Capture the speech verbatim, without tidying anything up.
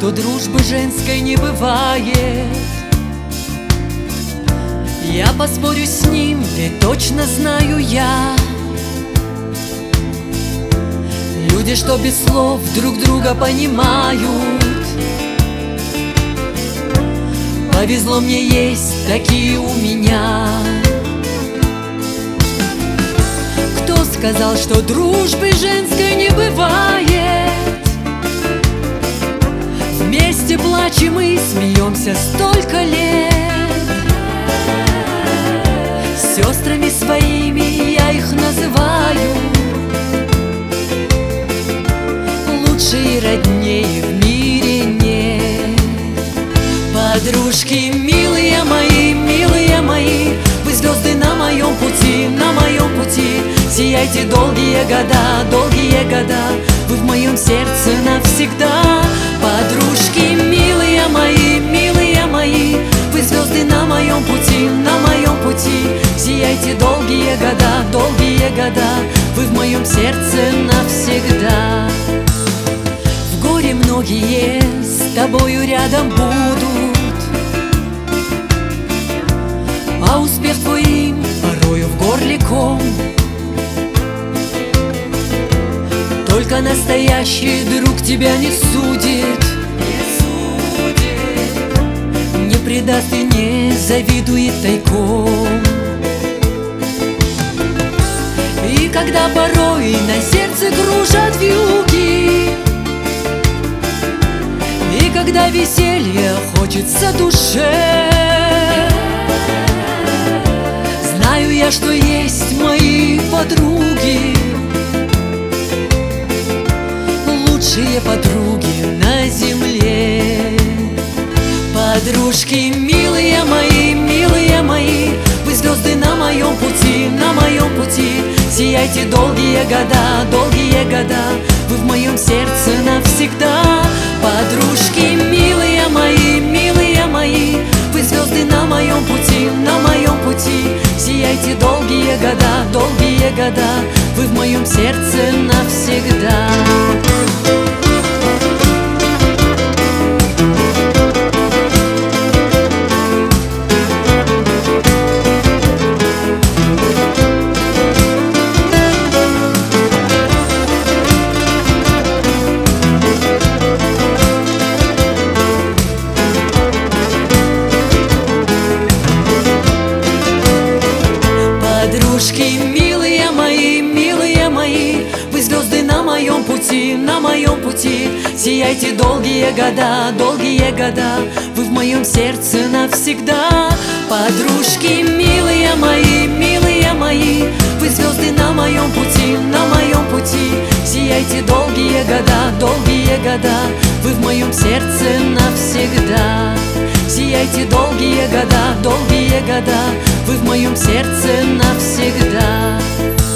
что дружбы женской не бывает. Я поспорю с ним, ведь точно знаю я. Люди, что без слов друг друга понимают. Повезло мне, есть такие у меня. Кто сказал, что дружбы женской не бывает? Вместе плачем и смеемся столько лет. Сестрами своими я их называю. Лучше и роднее в мире нет. Подружки, милые мои, милые мои, вы звезды на моем пути, на моем пути. Сияйте долгие года, долгие года, вы в моем сердце навсегда. Подружки, милые мои, милые мои, вы звезды на моем пути, на моем пути. Сияйте долгие года, долгие года, вы в моем сердце навсегда. В горе многие с тобою рядом будут, а успех твой им порою в горле ком. Только настоящий друг тебя не судит, не предаст и не завидует тайком. И когда порой на сердце кружат вьюги, и когда веселье хочется душе, знаю я, что есть мои подруги, лучшие подруги на земле. Подружки, милые мои, милые мои, вы звезды на моем пути, на моем пути. Сияйте долгие года, долгие года, вы в моем сердце навсегда. Подружки, милые мои, милые мои, вы звезды на моем пути, на моем пути. Сияйте долгие года, долгие года, вы в моем сердце навсегда. Подружки, милые мои, милые мои, вы звезды на моем пути, на моем пути. Сияйте долгие года, долгие года, вы в моем сердце навсегда. Подружки, милые мои, милые мои, вы звезды на моем пути, на моем пути. Сияйте долгие года, долгие года, вы в моем сердце навсегда. Сияйте долгие года, долгие года, вы в моем сердце навсегда.